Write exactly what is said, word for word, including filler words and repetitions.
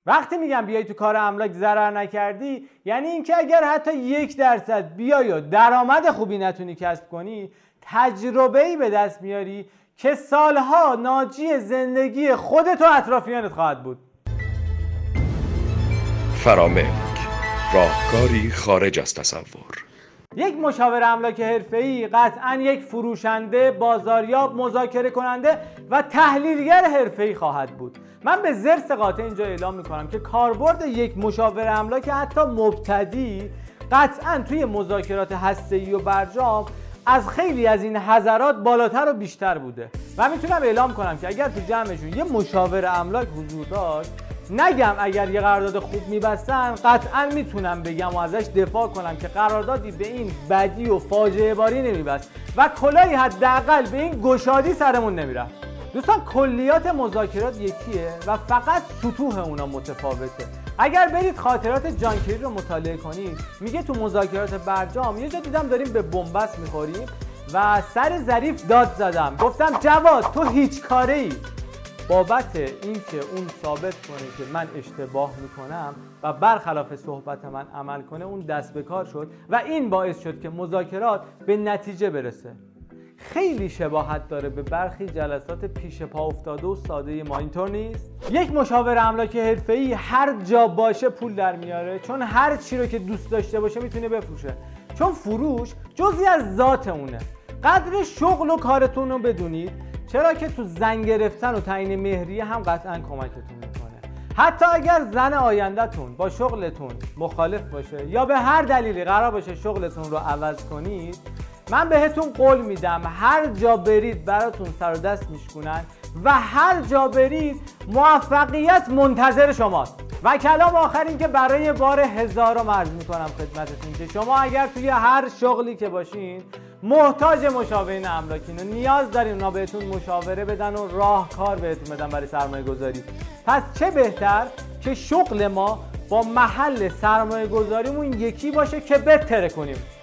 وقتی میگم بیای تو کار املاک ضرر نکردی، یعنی اینکه اگر حتی یک درصد بیای و درآمد خوبی نتونی کسب کنی، تجربه‌ای به دست میاری که سالها ناجی زندگی خودت و اطرافیانت خواهد بود. فراملک، راهکاری خارج از تصور. یک مشاور املاک حرفه‌ای قطعاً یک فروشنده، بازاریاب، مذاکره کننده و تحلیلگر حرفه‌ای خواهد بود. من به ضرس قاطع اینجا اعلام میکنم که کاربرد یک مشاور املاک حتی مبتدی قطعاً توی مذاکرات هسته‌ای و برجام از خیلی از این حضرات بالاتر و بیشتر بوده و میتونم اعلام کنم که اگر تو جمعشون یه مشاور املاک حضور داشت، نگم اگر یه قرارداد خوب میبستن، قطعا میتونم بگم و ازش دفاع کنم که قراردادی به این بدی و فاجعه باری نمیبست و کلاهی حداقل به این گشادی سرمون نمیرفت. دوستان، کلیات مذاکرات یکیه و فقط سطوح اونا متفاوته. اگر برید خاطرات جان کری رو مطالعه کنید، میگه تو مذاکرات برجام یه جا دیدم داریم به بنبست میخوریم و سر ظریف داد زدم، گفتم جواد تو هیچ کاره ای. بابت اینکه اون ثابت کنه که من اشتباه میکنم و برخلاف صحبت من عمل کنه، اون دست به کار شد و این باعث شد که مذاکرات به نتیجه برسه. خیلی شباهت داره به برخی جلسات پیش پا افتاده و ساده ما، اینطور نیست؟ یک مشاور املاک حرفه‌ای هر جا باشه پول در میاره، چون هر چی رو که دوست داشته باشه میتونه بفروشه، چون فروش جزئی از ذات اونه. قدر شغل و کارتون رو بدونید، چرا که تو زن گرفتن و تعیین مهریه هم قطعا کمکتون میکنه. حتی اگر زن آیندهتون با شغلتون مخالف باشه یا به هر دلیلی قرار باشه شغلتون رو عوض کنید، من بهتون قول میدم هر جا برید براتون سر و دست میشکنن و هر جا برید موفقیت منتظر شماست. و کلام آخر این که برای بار هزارم عرض میکنم خدمتتون که شما اگر توی هر شغلی که باشین محتاج مشاورین املاکین و نیاز دارین اونا بهتون مشاوره بدن و راهکار بهتون بدن برای سرمایه گذاری، پس چه بهتر که شغل ما با محل سرمایه گذاریمون یکی باشه که بتره کنیم.